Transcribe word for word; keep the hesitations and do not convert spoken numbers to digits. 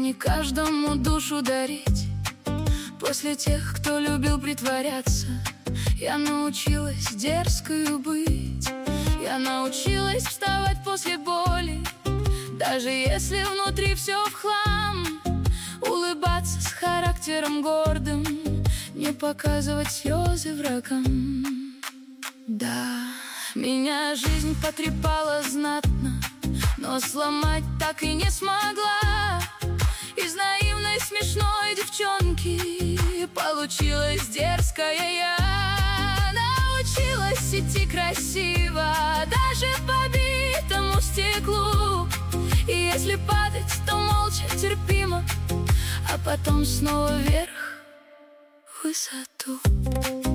не каждому душу дарить. После тех, кто любил притворяться, я научилась дерзкою быть. Я научилась вставать после боли, даже если внутри все в хлам. Улыбаться с характером гордым, не показывать слезы врагам. Да, меня жизнь потрепала знатно, но сломать так и не смогла. Из наивной смешной девчонки получилась дерзкая я. Научилась идти красиво, даже по битому стеклу. И если падать, то молча, терпимо, а потом снова вверх, в высоту.